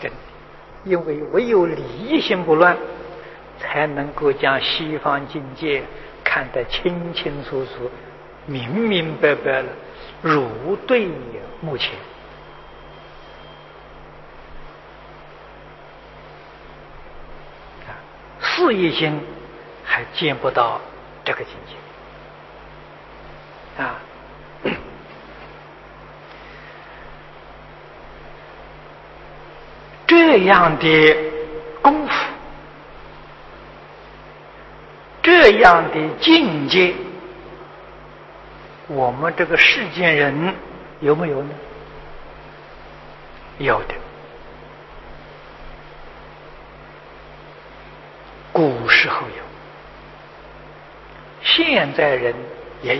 真的，因为唯有理一心不乱，才能够将西方境界看得清清楚楚、明明白白了，如对目前。事业心还见不到这个境界啊。这样的功夫，这样的境界，我们这个世间人有没有呢？有的。古时候有，现在人也有，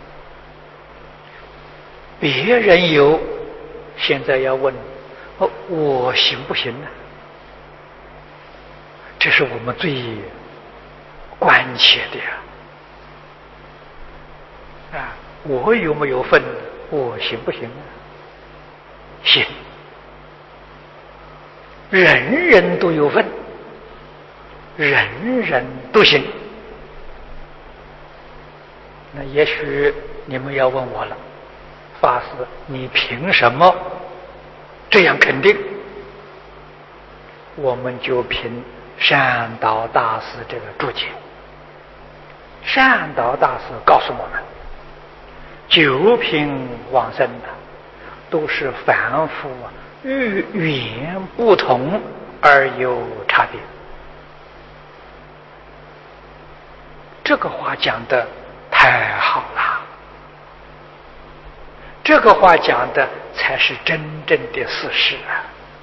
别人有，现在要问我行不行呢？这是我们最关切的呀！我有没有份？我行不行呢？行，人人都有份，人人都行。那也许你们要问我了，法师，你凭什么这样肯定？我们就凭善导大师这个注解。善导大师告诉我们，九品往生的都是凡夫与缘不同而有差别。这个话讲的太好了，这个话讲的才是真正的事实啊！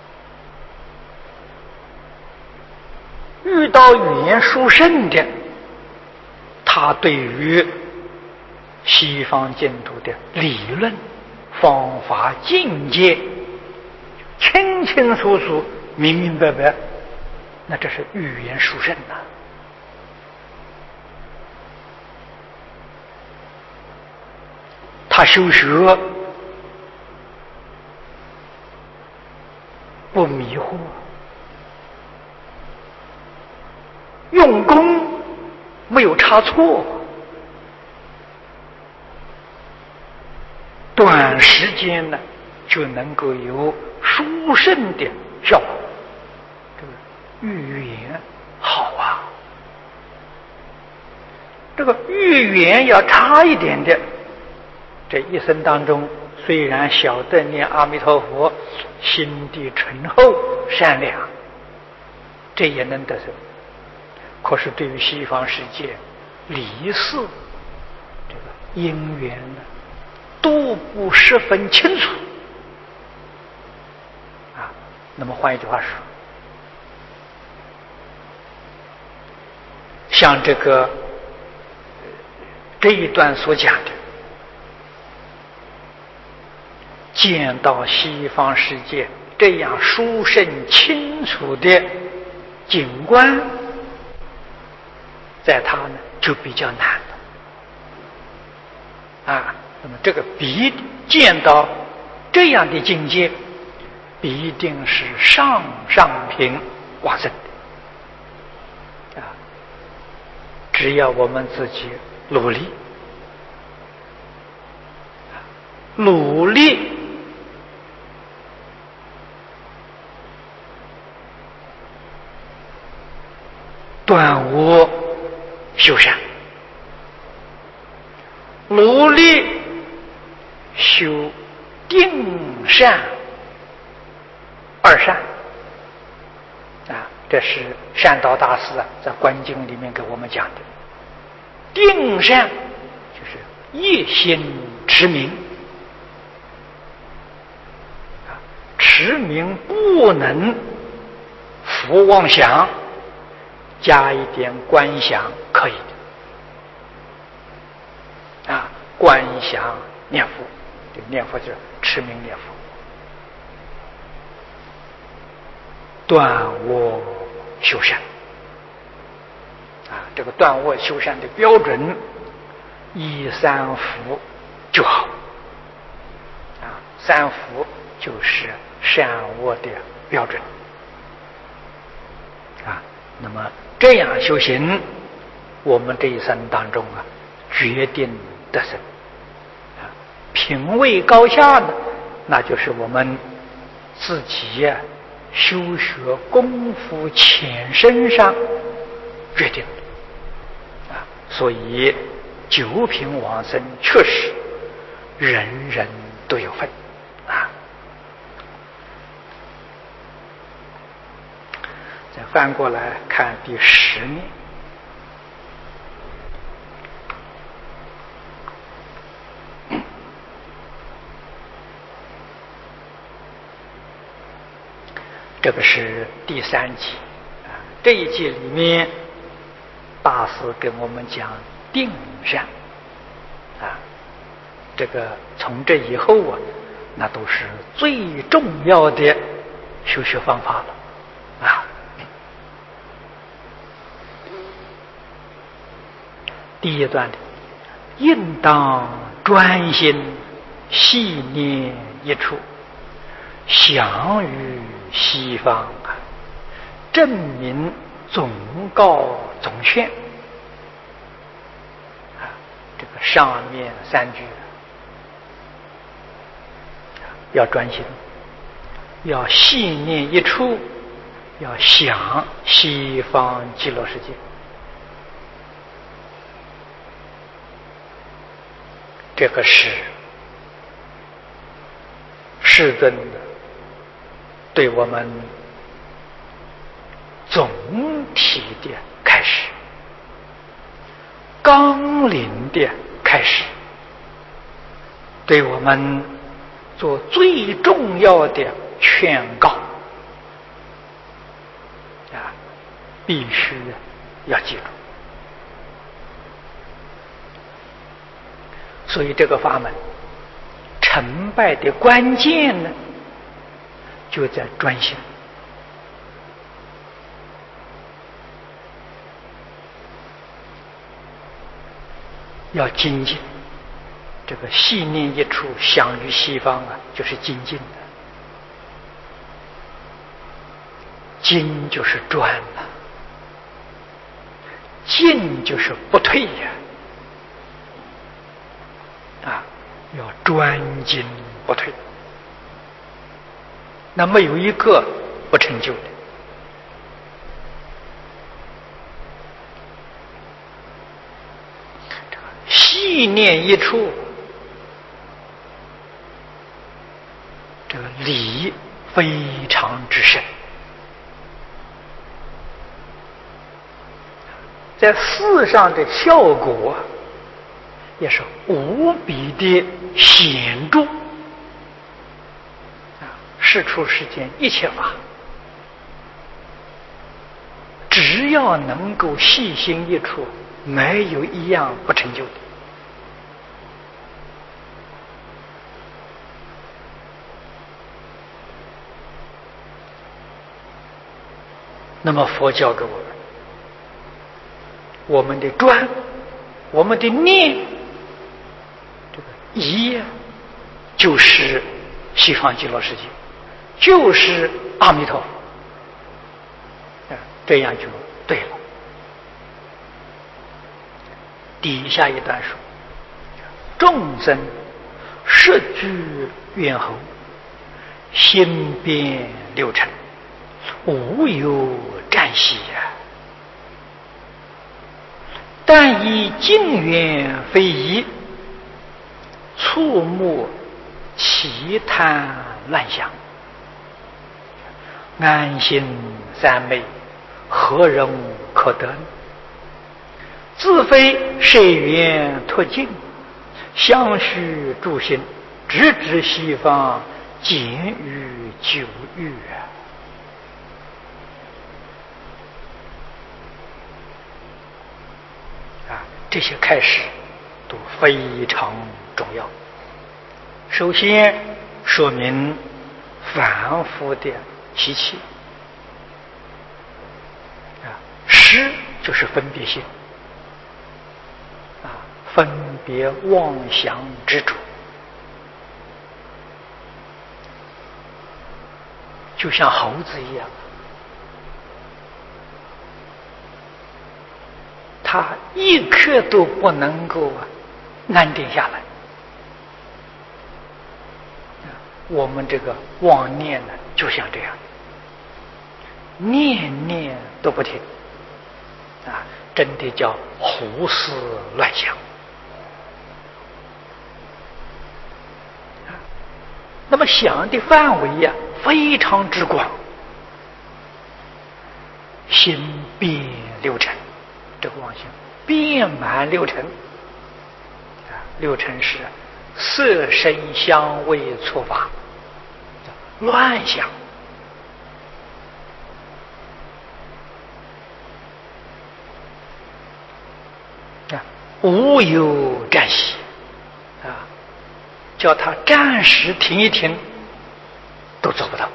遇到语言殊胜的，他对于西方净土的理论、方法、境界清清楚楚、明明白白，那这是语言殊胜啊！他修学不迷惑，用功没有差错，短时间呢就能够有殊胜的效果。这个语言好啊，这个语言要差一点的，这一生当中虽然晓得念阿弥陀佛，心地醇厚善良，这也能得受。可是对于西方世界理事这个因缘呢，都不十分清楚啊。那么换一句话说，像这一段所讲的，见到西方世界这样殊胜清楚的景观，在他呢就比较难啊。那么这个见到这样的境界，必定是上品往生的啊。只要我们自己努力断恶修善，努力修定善二善啊，这是善导大师在观经里面给我们讲的。定善就是一心持名啊，持名不能伏妄想，加一点观想可以的啊，观想念佛，这念佛就是持名念佛，断恶修善啊，这个断恶修善的标准，依三福就好啊，三福就是善恶的标准那么这样修行，我们这一生当中决定得胜。品位高下呢，那就是我们自己修学功夫浅深上决定的所以九品往生确实人人都有份再翻过来看第10面。这个是第3集这一集里面大师跟我们讲定善这个从这以后那都是最重要的修学方法了第一段应当专心细念一处，详于西方证明总告总宣这个上面3句要专心，要细念一处，要想西方极乐世界。这个是世尊对我们总体的开始，纲领的开始，对我们做最重要的劝告必须要记住。所以这个法门成败的关键呢，就在专心。要精进，这个细念一处，想于西方就是精进的。精就是专进就是不退要专精不退，那没有一个不成就的。细念一处，这个理非常之深，在事上的效果也是无比的显著世出世间一切法，只要能够细心一处，没有一样不成就的。那么佛教给我们的专，我们的念，这个一就是西方极乐世界，就是阿弥陀佛这样就对了。底下一段说，众生十具猿猴，心变六尘，无有占隙但以境缘非宜，触目奇贪乱想，安心三昧，何人可得？自非谁缘脱尽，相续诸心，直指西方，简于久欲这些开始都非常重要。首先说明凡夫的习气识就是分别心分别妄想执着，就像猴子一样他一刻都不能够安定下来。我们这个妄念呢，就像这样，念念都不停啊，真的叫胡思乱想。那么想的范围呀，非常之广，心遍六尘，这个妄想遍满六尘啊，六尘是色声香味触法，乱想啊，无有暂息啊，叫他暂时停一停都做不到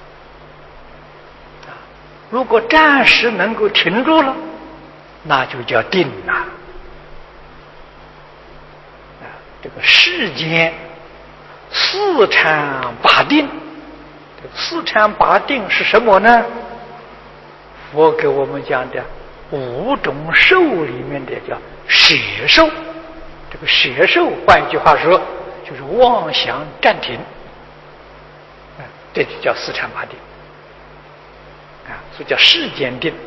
啊。如果暂时能够停住了，那就叫定了啊。这个世间四禅八定，这个四禅八定是什么呢？佛给我们讲的五种受里面的叫舍受。这个舍受换一句话说就是妄想暂停，这就叫四禅八定啊，所以叫世间定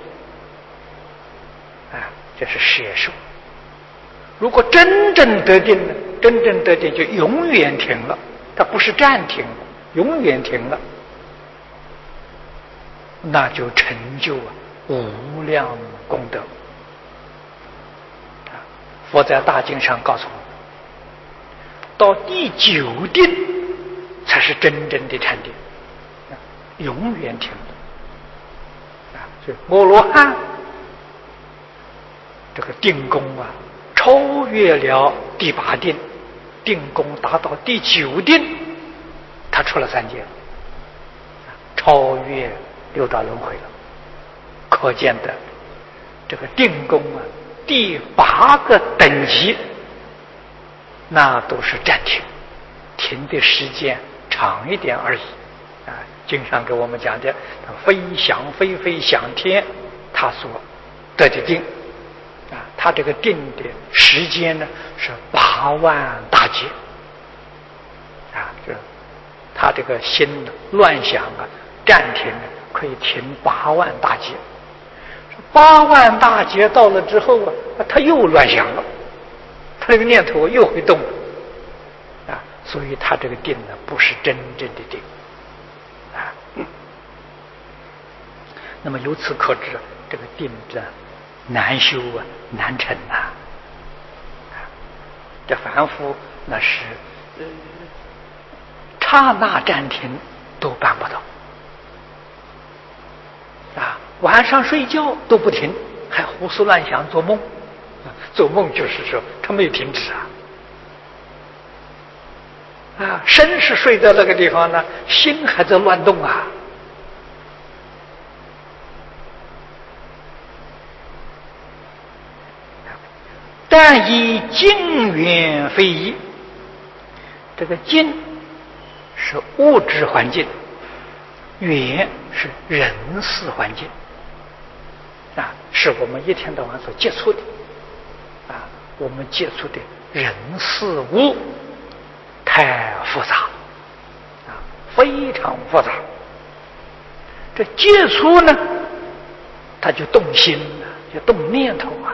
啊，这是舍受。如果真正得定呢，真正得定就永远停了，它不是暂停，永远停了，那就成就无量功德。佛在大经上告诉我们，到第九定才是真正的禅定，永远停了。所以阿罗汉这个定功啊，超越了第八定，定功达到第九定，他出了三界，超越六道轮回了。可见的这个定功啊，第八个等级那都是暂停，停的时间长一点而已啊。经上给我们讲的飞翔飞飞翔天，他所得的定啊，他这个定的时间呢是8万大劫啊，这他这个心乱想啊，暂停可以停8万大劫。8万大劫到了之后啊，他又乱想了，他这个念头又会动啊，所以他这个定呢不是真正的定啊。那么由此可知，这个定的难修啊，难成啊。这凡夫那是刹那暂停都办不到啊。晚上睡觉都不停，还胡思乱想做梦做梦就是说他没有停止啊，身是睡在那个地方呢，心还在乱动啊。但以境缘非一，这个境是物质环境，缘是人事环境啊，是我们一天到晚所接触的啊，我们接触的人事物太复杂啊，非常复杂。这接触呢，他就动心了，就动念头啊，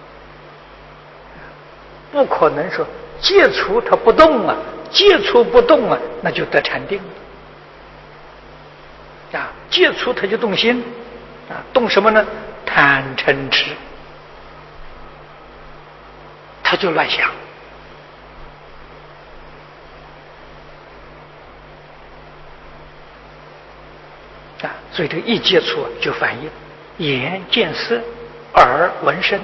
不可能说接触它不动啊，接触不动啊，那就得禅定啊，接触它就动心啊，动什么呢？贪嗔痴，他就乱想啊，所以这个一接触就反应眼见色，耳闻声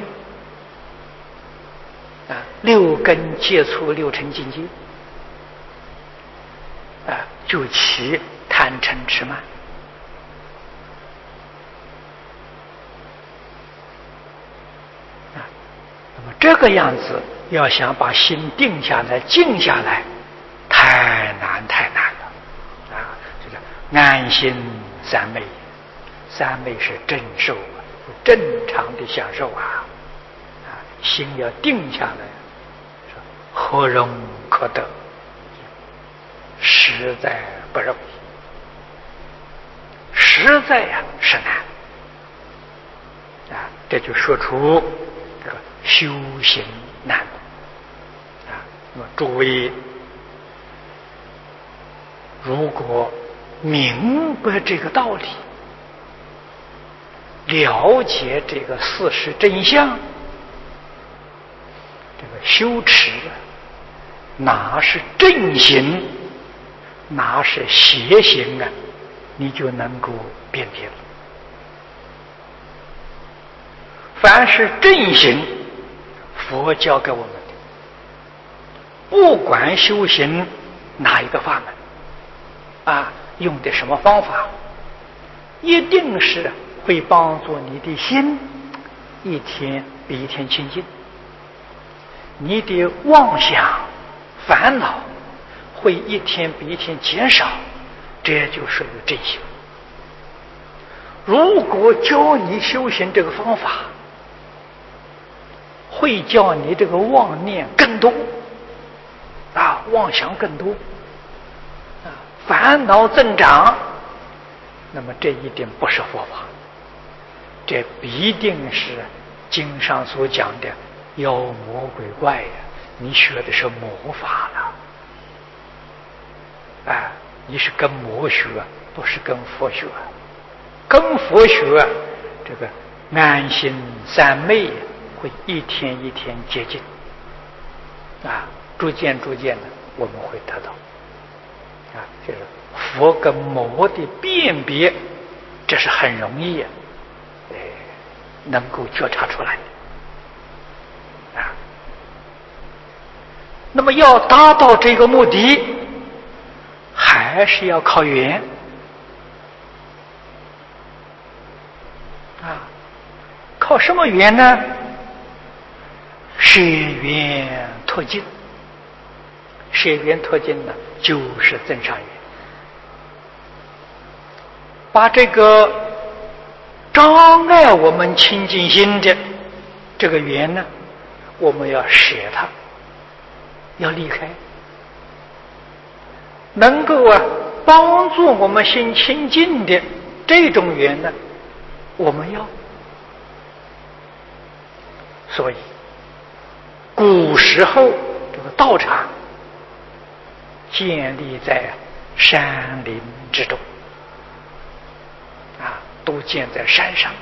啊，六根接触六尘境界啊，就起贪嗔痴慢啊。那么这个样子，要想把心定下来、静下来，太难太难了啊！这个安心三昧，三昧是正受，正常的享受啊。 心要定下来，说何容可得，实在不容易，实在呀是难啊！这就说出这个修行难啊。那么诸位，如果明白这个道理，了解这个事实真相，这个修持哪是正行，哪是邪行啊，你就能够辨别了。凡是正行，佛教给我们的，不管修行哪一个法门啊，用的什么方法，一定是会帮助你的心一天比一天清净，你的妄想烦恼会一天比一天减少，这就属于正行。如果教你修行这个方法，会叫你这个妄念更多啊，妄想更多啊，烦恼增长，那么这一定不是佛法，这必定是经上所讲的妖魔鬼怪呀！你学的是魔法了，啊，你是跟魔学，不是跟佛学。跟佛学，这个安心三昧会一天一天接近，啊，逐渐的我们会得到，啊，就是佛跟魔的辨别，这是很容易能够觉察出来的，啊，那么要达到这个目的，还是要靠缘。啊，靠什么缘呢？舍缘脱尽。舍缘脱尽呢，就是增上缘。把这个障碍我们清净心的这个缘呢，我们要舍它，要离开。能够帮助我们心清净的这种缘呢，我们要。所以古时候这个道场建立在山林之中，啊，都建在山上，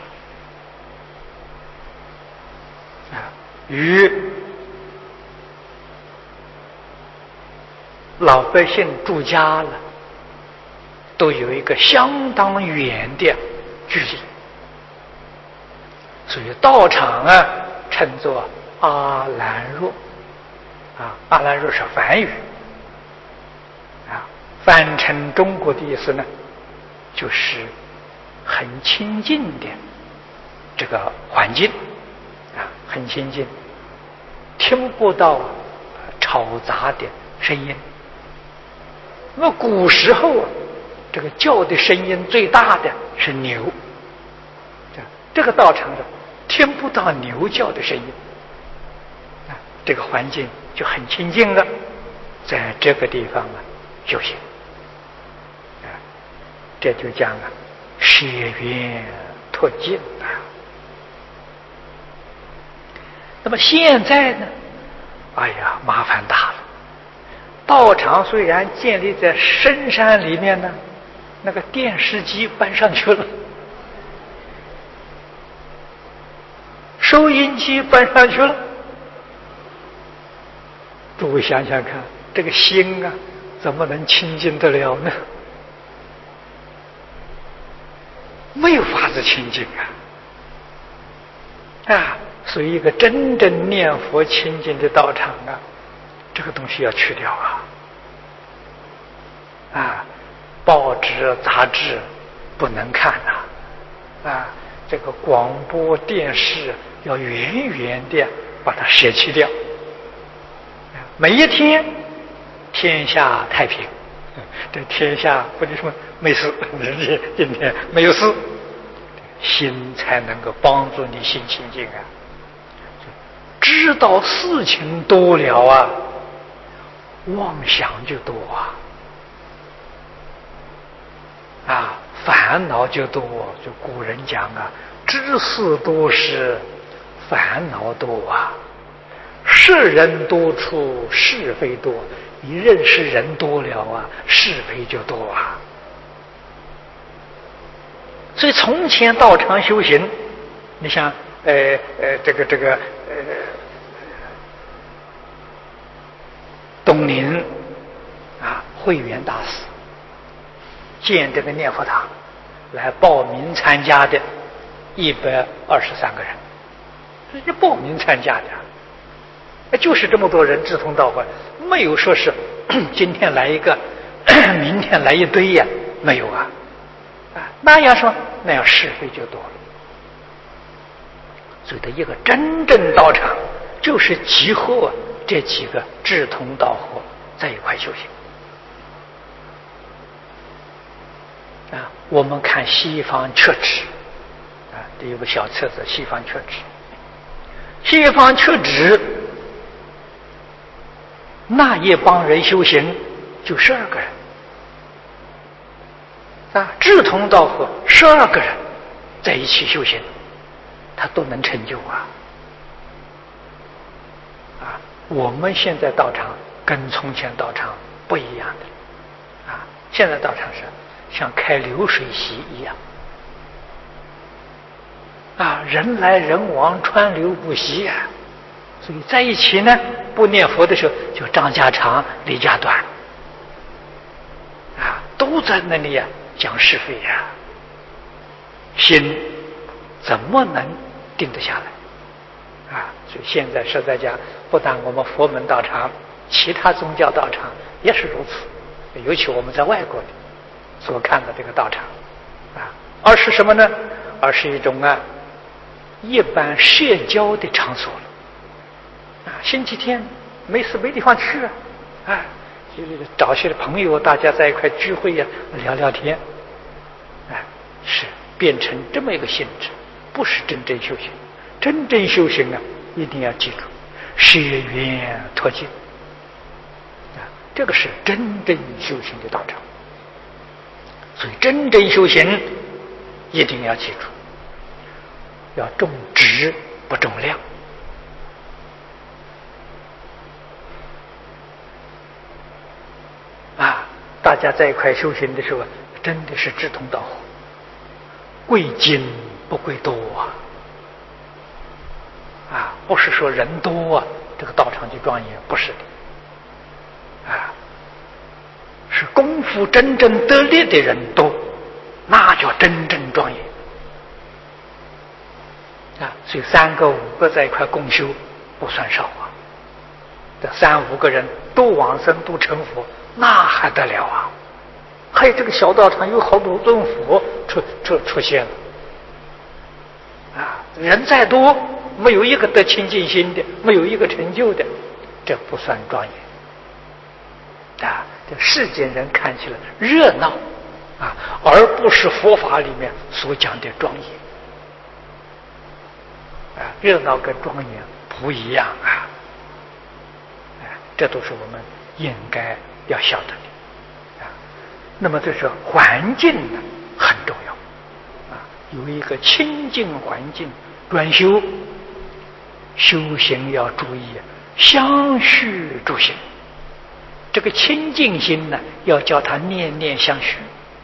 啊，与老百姓住家了都有一个相当远的距离，所以道场称作阿兰若，啊，阿兰若是梵语，啊，翻成中国的意思呢，就是很清净的这个环境，啊，很清净，听不到嘈杂的声音。那么古时候这个叫的声音最大的是牛，这个道场的听不到牛叫的声音，啊，这个环境就很清净了，在这个地方修行，啊，这就讲舍缘脱尽啊。那么现在呢，哎呀，麻烦大了。道场虽然建立在深山里面呢，那个电视机搬上去了，收音机搬上去了，诸位想想看，这个心怎么能清净得了呢？没有法子清净啊！所以一个真正念佛清净的道场这个东西要去掉报纸杂志不能看这个广播电视要远远的把它舍弃掉，每一天天下太平，这天下不是说没事，今天没有事，心才能够帮助你心清净知知道事情多了啊，妄想就多啊，烦恼就多。就古人讲啊，知识多时，烦恼多啊。识人多处是非多，你认识人多了啊，是非就多啊。所以从前道场修行，你像东林啊慧远大师建这个念佛堂，来报名参加的123个人，人家报名参加的，就是这么多人志同道合，没有说是今天来一个，明天来一堆呀，没有啊。那样说，那样是非就多了。所以的一个真正道场，就是集合这几个志同道合在一块修行。我们看西方确指这有个小册子《西方确指》，西方确指那一帮人修行就12个人志同道合12个人在一起修行，他都能成就我们现在道场跟从前道场不一样的现在道场是像开流水席一样人来人往，川流不息所以在一起呢，不念佛的时候就张家长李家短都在那里讲是非心怎么能定得下来所以现在实在讲，不但我们佛门道场，其他宗教道场也是如此，尤其我们在外国的所看的这个道场而是什么呢？而是一种一般社交的场所了星期天没事没地方去找些朋友，大家在一块聚会聊聊天是变成这么一个性质，不是真正修行。真正修行一定要记住学缘脱尽这个是真正修行的道场。所以真正修行一定要记住，要重质不重量大家在一块修行的时候，真的是志同道合，贵精不贵多不是说人多这个道场就庄严，不是的是功夫真正得力的人多，那叫真正庄严所以3个5个在一块共修不算少这3、5个人都往生都成佛，那还得了还有这个小道场有好多尊佛出现了人再多，没有一个得清净心的，没有一个成就的，这不算庄严这世间人看起来热闹而不是佛法里面所讲的庄严热闹跟庄严不一样这都是我们应该要晓得的那么这是环境很重要有一个清净环境专修，修行要注意相续助行。这个清净心呢，要叫他念念相续，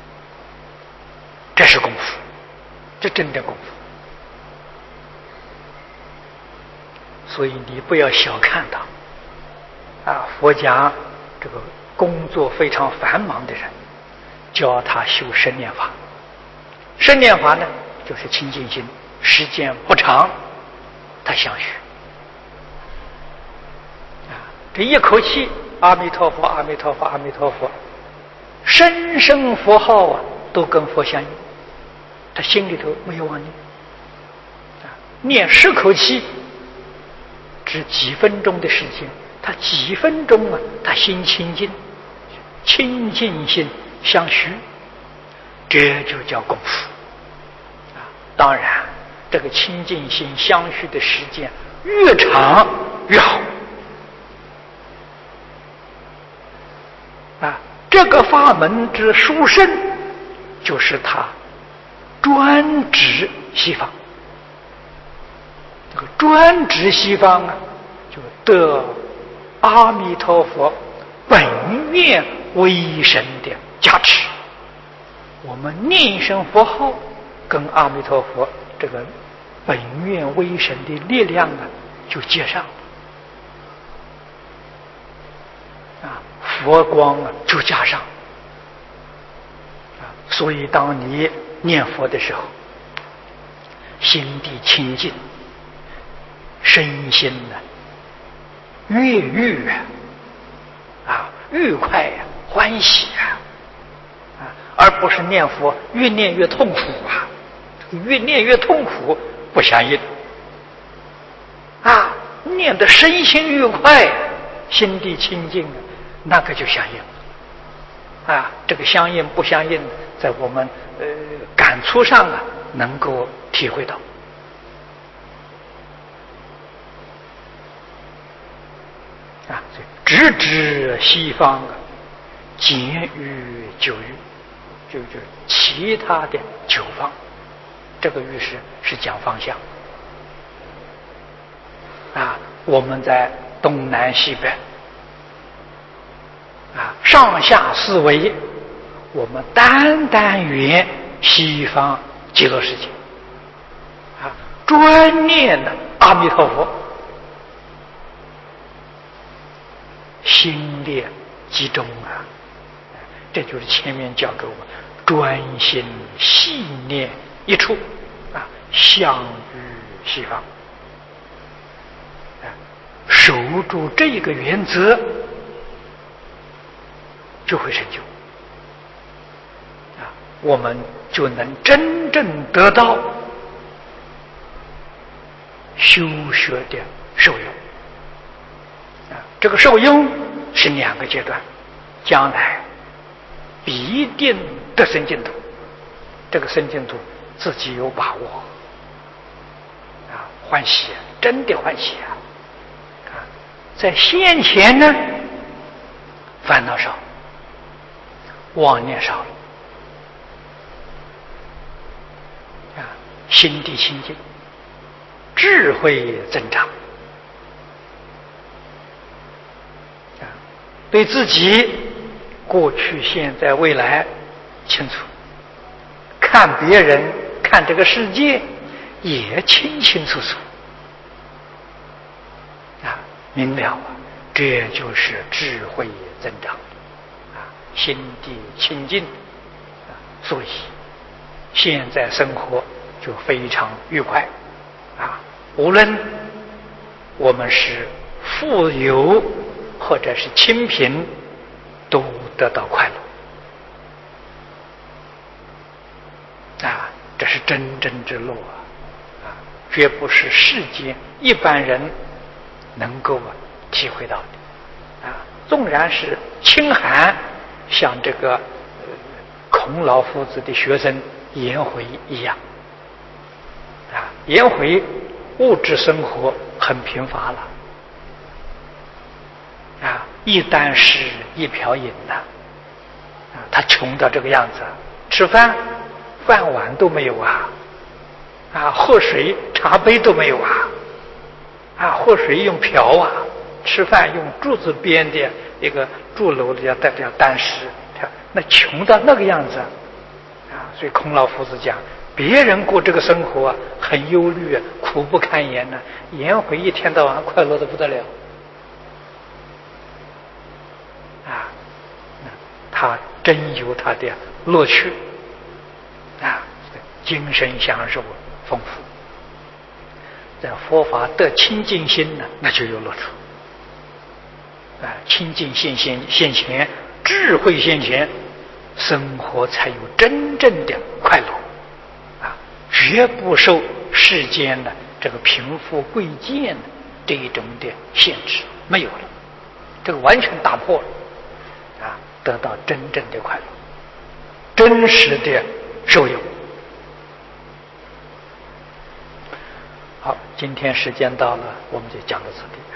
这是功夫，这真的功夫。所以你不要小看他佛讲这个工作非常繁忙的人，教他修身念法。身念法呢，就是清净心，时间不长，他相续这一口气阿弥陀佛阿弥陀佛阿弥陀佛，声声佛号都跟佛相应，他心里头没有妄念念10口气只几分钟的时间，他几分钟他心清净，清净心相续，这就叫功夫当然这个清净心相续的时间越长越好。这个法门之殊胜，就是他专指西方。这个专指西方就得阿弥陀佛本愿威神的加持。我们念一声佛号，跟阿弥陀佛这个本愿威神的力量就接上了。佛光就加上。所以当你念佛的时候，心地清净，身心悦愉愉快欢喜而不是念佛越念越痛苦越念越痛苦不相应念得身心愉快，心地清净，那个就相应这个相应不相应，在我们感触上能够体会到。直指西方简于九欲，就是其他的九方。这个欲是讲方向我们在东南西北上下四维，我们单圆西方极乐世界专念的阿弥陀佛，心力集中这就是前面教给我们专心细念一处向于西方守住这个原则，就会成就我们就能真正得到修学的受用这个受用是2个阶段，将来必定得生净土。这个生净土自己有把握欢喜真的欢喜在现前呢，烦恼少，妄念少了心地清净，智慧增长对自己过去现在未来清楚，看别人看这个世界也清清楚楚明了这就是智慧增长心地清净所以现在生活就非常愉快无论我们是富有或者是清贫，都得到快乐这是真正之乐绝不是世间一般人能够体会到的纵然是清寒，像这个孔老夫子的学生颜回一样颜回物质生活很贫乏了一箪食一瓢饮他穷到这个样子，吃饭饭碗都没有喝水茶杯都没有喝水用瓢吃饭用柱子编的一个柱楼的叫箪食，那穷到那个样子所以孔老夫子讲，别人过这个生活很忧虑苦不堪言颜回一天到晚快乐的不得了他真有他的乐趣精神享受丰富，在佛法得清净心那就有乐处清净现前，智慧现前，生活才有真正的快乐绝不受世间的这个贫富贵贱这一种的限制，没有了，这个完全打破了得到真正的快乐，真实的受用。 好，今天时间到了，我们就讲到此地。